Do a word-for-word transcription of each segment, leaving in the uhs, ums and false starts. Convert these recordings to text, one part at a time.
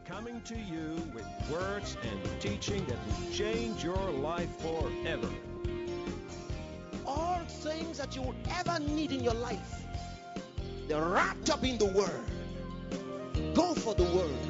coming to you with words and teaching that will change your life forever. All things that you will ever need in your life, they're wrapped up in the Word. Go for the Word.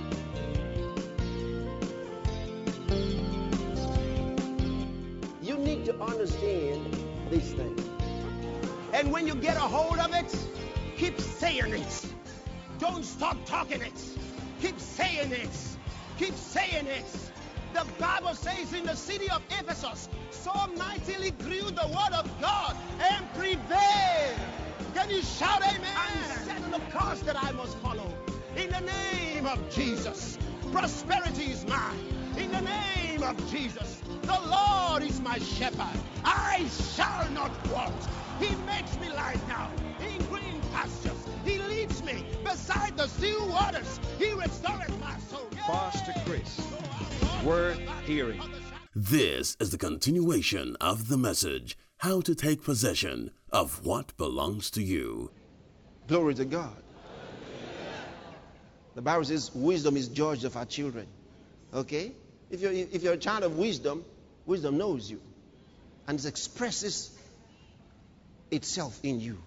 You need to understand these things. And when you get a hold of it, keep saying it. Don't stop talking it. Keep saying it. Keep saying it. The Bible says in the city of Ephesus, so mightily grew the word of God and prevailed. Can you shout amen? And set the course that I must follow. In the name of Jesus, prosperity is mine. In the name of Jesus, the Lord is my shepherd. I shall not want. He makes me lie down in green pastures. He leads me beside the still waters. He restores my soul. Pastor Chris, worth hearing. This is the continuation of the message, How to Take Possession of What Belongs to You. Glory to God. The Bible says wisdom is judge of our children. Okay? If you're, if you're a child of wisdom, wisdom knows you and it expresses itself in you.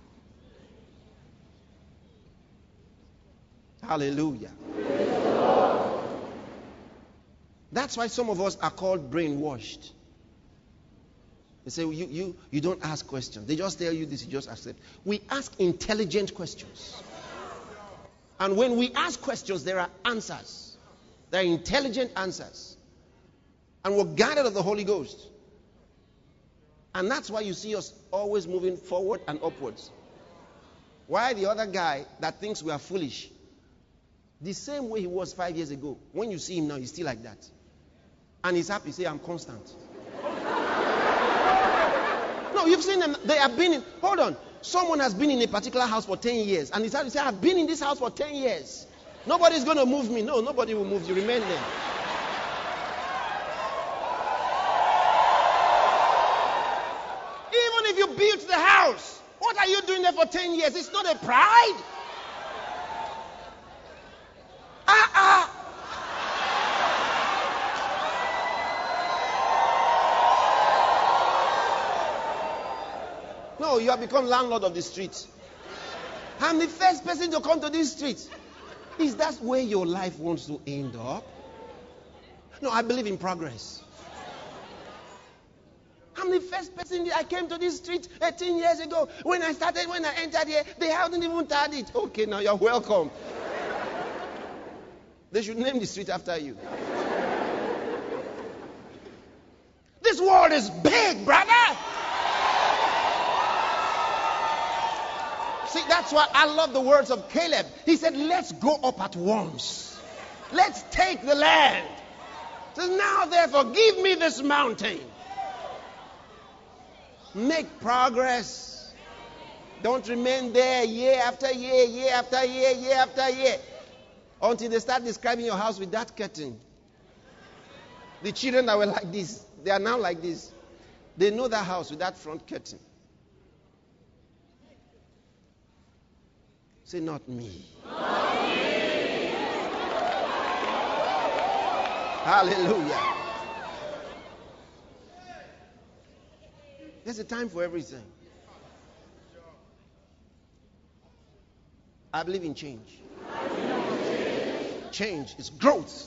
Hallelujah. That's why some of us are called brainwashed. They say, you, you, you don't ask questions. They just tell you this, you just accept. We ask intelligent questions. And when we ask questions, there are answers. There are intelligent answers. And we're guided of the Holy Ghost. And that's why you see us always moving forward and upwards. Why the other guy that thinks we are foolish, the same way he was five years ago, when you see him now, he's still like that. And he's happy, say, I'm constant. No, you've seen them, they have been in, hold on. Someone has been in a particular house for ten years, and he's happy to say, I've been in this house for ten years. Nobody's going to move me. No, nobody will move you. Remain there. Even if you built the house, what are you doing there for ten years? It's not a pride. Ah, ah. No, you have become landlord of the street. I'm the first person to come to this street. Is that where your life wants to end up? No, I believe in progress. I'm the first person. I came to this street eighteen years ago. When I started, when I entered here, they hadn't even started it. Okay, now you're welcome. They should name the street after you. This world is big, brother. See, that's why I love the words of Caleb. He said, let's go up at once. Let's take the land. He says, now therefore, give me this mountain. Make progress. Don't remain there year after year, year after year, year after year. Until they start describing your house with that curtain. The children that were like this, they are now like this. They know that house with that front curtain. Say, not me. Not me. Hallelujah. There's a time for everything. I believe in change. Change is growth.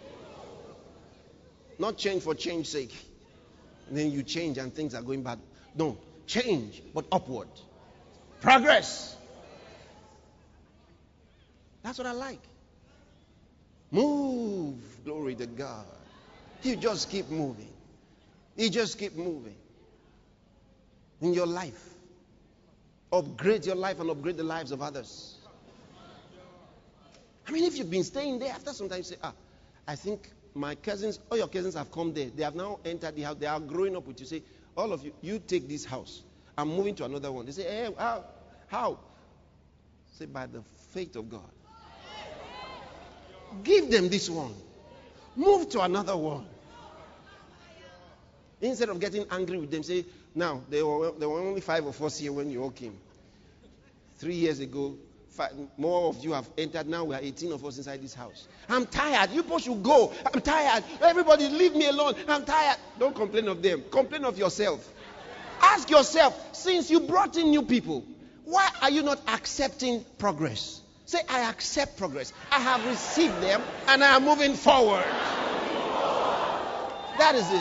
Not change for change's sake. And then you change and things are going bad. No. Change, but upward. Progress. That's what I like. Move. Glory to God. You just keep moving. You just keep moving. In your life. Upgrade your life and upgrade the lives of others. I mean, if you've been staying there, after some time you say, ah, I think my cousins, all your cousins have come there. They have now entered the house. They are growing up with you. Say, all of you, you take this house. I'm moving to another one. They say, hey, how? How? Say, by the faith of God. Give them this one. Move to another one. Instead of getting angry with them, say, now, there were, there were only five of us here when you all came. Three years ago, Five, more of you have entered now. We are eighteen of us inside this house. I'm tired. You both should go. I'm tired. Everybody leave me alone. I'm tired. Don't complain of them. Complain of yourself. Ask yourself, since you brought in new people, why are you not accepting progress? Say, I accept progress. I have received them and I am moving forward. That is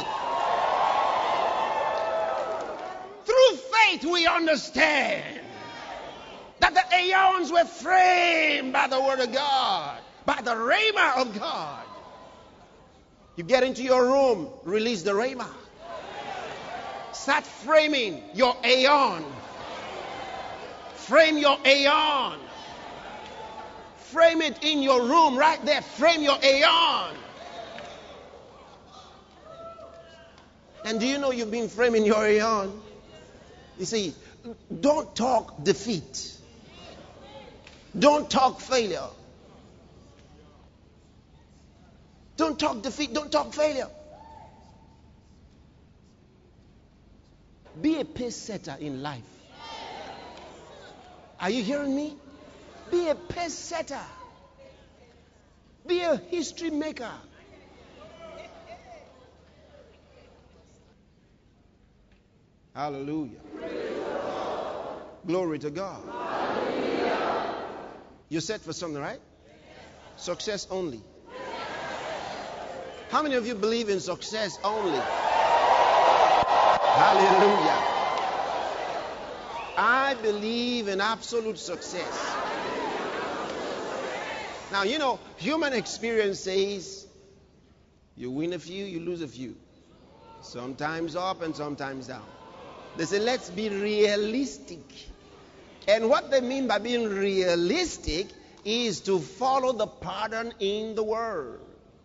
it. Through faith we understand that the aeons were framed by the word of God, by the rhema of God. You get into your room, release the rhema. Start framing your aeon. Frame your aeon. Frame it in your room right there. Frame your aeon. And do you know you've been framing your aeon? You see, don't talk defeat. Don't talk failure. Don't talk defeat. Don't talk failure. Be a pace setter in life. Are you hearing me? Be a pace setter. Be a history maker. Hallelujah. Glory to God. You're set for something, right? Success only. How many of you believe in success only? Hallelujah. I believe in absolute success. Now, you know, human experience says you win a few, you lose a few. Sometimes up and sometimes down. They say, let's be realistic. And what they mean by being realistic is to follow the pattern in the Word.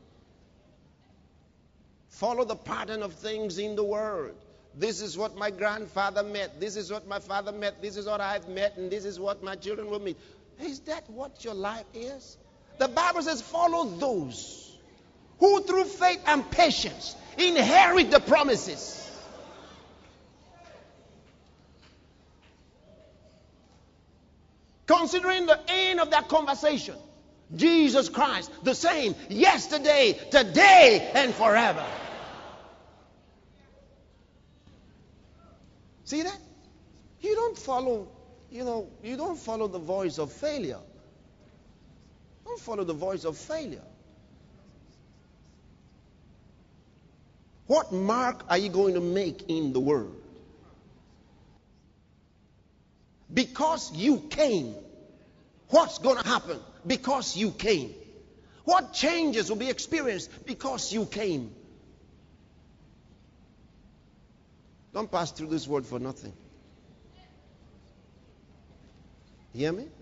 Follow the pattern of things in the Word. This is what my grandfather met. This is what my father met. This is what I've met. And this is what my children will meet. Is that what your life is? The Bible says, follow those who through faith and patience inherit the promises. Considering the end of that conversation, Jesus Christ, the same yesterday, today, and forever. See that? You don't follow, you know, you don't follow the voice of failure. Don't follow the voice of failure. What mark are you going to make in the world? Because you came. What's going to happen? Because you came. What changes will be experienced? Because you came. Don't pass through this word for nothing. You hear me?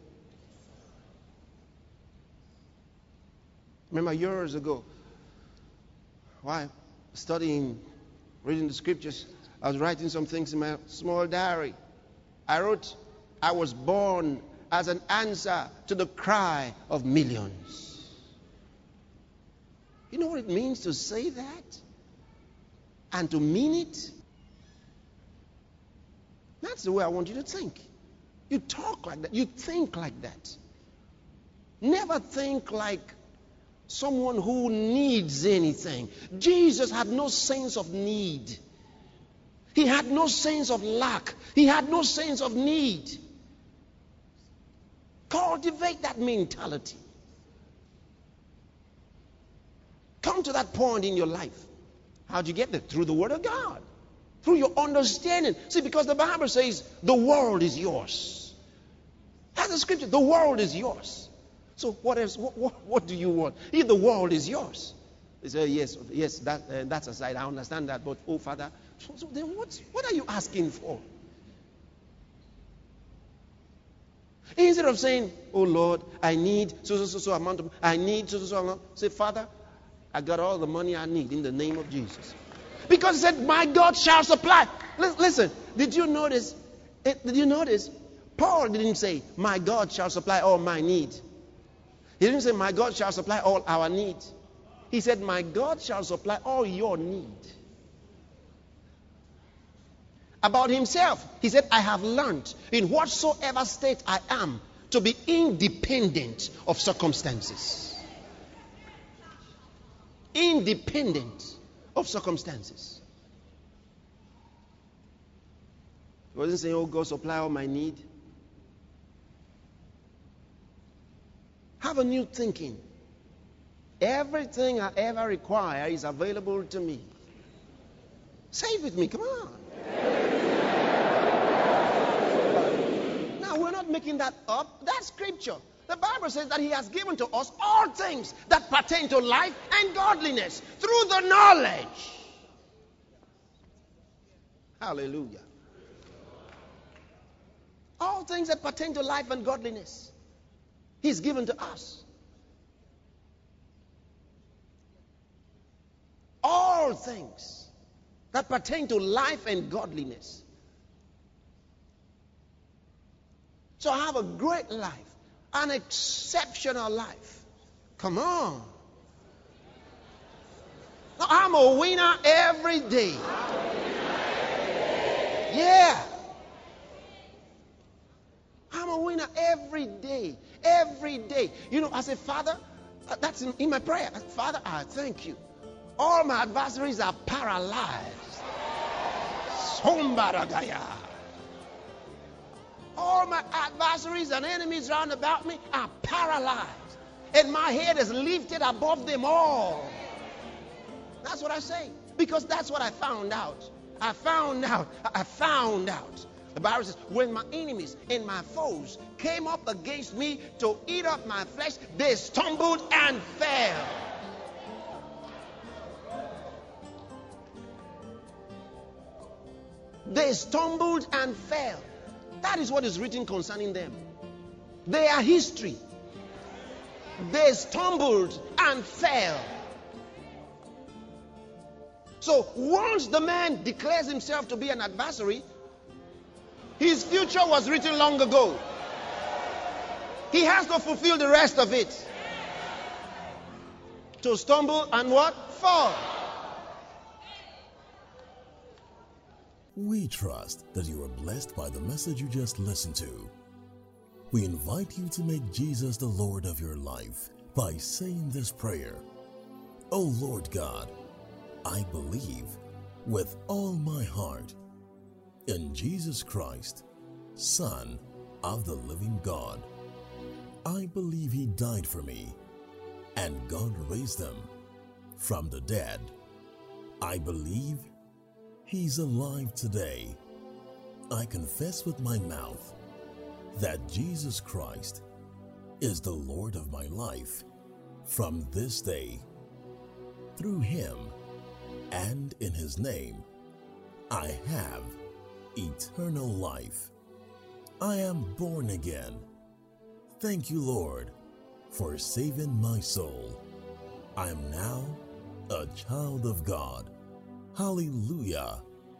Remember years ago, while studying, reading the scriptures, I was writing some things in my small diary. I wrote, I was born as an answer to the cry of millions. You know what it means to say that? And to mean it? That's the way I want you to think. You talk like that. You think like that. Never think like someone who needs anything. Jesus had no sense of need. He had no sense of lack. He had no sense of need. Cultivate that mentality. Come to that point in your life. How'd you get there? Through the Word of God. Through your understanding. See, because the Bible says the world is yours. That's the scripture. The world is yours. So what else? What, what, what do you want? If the world is yours. They say, yes, yes, that, uh, that's aside. I understand that. But, oh, Father, so, so then what, what are you asking for? Instead of saying, oh, Lord, I need so, so, so, so amount of, I need so, so, so amount. Say, Father, I got all the money I need in the name of Jesus. Because he said, my God shall supply. Listen, did you notice? Did you notice? Paul didn't say, my God shall supply all my need. He didn't say, my God shall supply all our need. He said, my God shall supply all your need. About himself, he said, I have learned in whatsoever state I am to be independent of circumstances. Independent of circumstances. He wasn't saying, oh, God, supply all my need. Have a new thinking. Everything I ever require is available to me. Say it with me, come on. Now, we're not making that up. That's scripture. The Bible says that he has given to us all things that pertain to life and godliness through the knowledge. Hallelujah. All things that pertain to life and godliness, he's given to us. All things that pertain to life and godliness. So have a great life, an exceptional life. Come on. Now, I'm a winner every day. Yeah. I'm a winner every day. Every day. You know, as a father, that's in, in my prayer. Father, I thank you. All my adversaries are paralyzed. Sombaragaya. All my adversaries and enemies round about me are paralyzed. And my head is lifted above them all. That's what I say. Because that's what I found out. I found out. I found out. The Bible says, when my enemies and my foes came up against me to eat up my flesh, they stumbled and fell. They stumbled and fell. That is what is written concerning them. They are history. They stumbled and fell. So once the man declares himself to be an adversary, his future was written long ago. He has to fulfill the rest of it. To stumble and what? Fall. We trust that you are blessed by the message you just listened to. We invite you to make Jesus the Lord of your life by saying this prayer. O Lord God, I believe with all my heart in Jesus Christ, Son of the living God. I believe he died for me, and God raised him from the dead. I believe he's alive today. I confess with my mouth that Jesus Christ is the Lord of my life from this day. Through him and in his name, I have eternal life. I am born again. Thank you, Lord, for saving my soul. I am now a child of God. Hallelujah.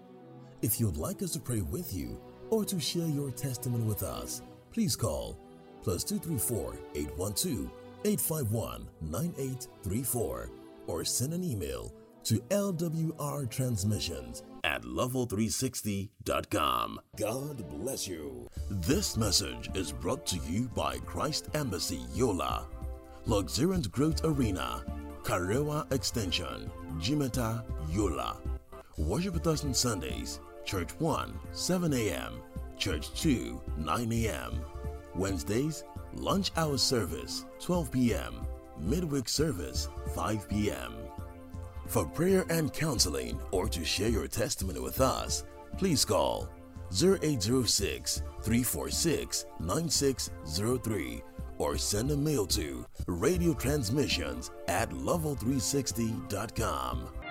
If you'd like us to pray with you or to share your testimony with us, please call plus two three four, eight one two, eight five one, nine eight three four or send an email to L W R transmissions at level three sixty dot com. God bless you. This message is brought to you by Christ Embassy Yola, Luxuriant Growth Arena, Karewa Extension, Jimeta, Yola. Worship with us on Sundays, Church one, seven a.m., Church two, nine a.m. Wednesdays, lunch hour service, twelve p.m., midweek service, five p.m. For prayer and counseling or to share your testimony with us, please call zero eight zero six, three four six, nine six zero three or send a mail to radio transmissions at level three sixty dot com.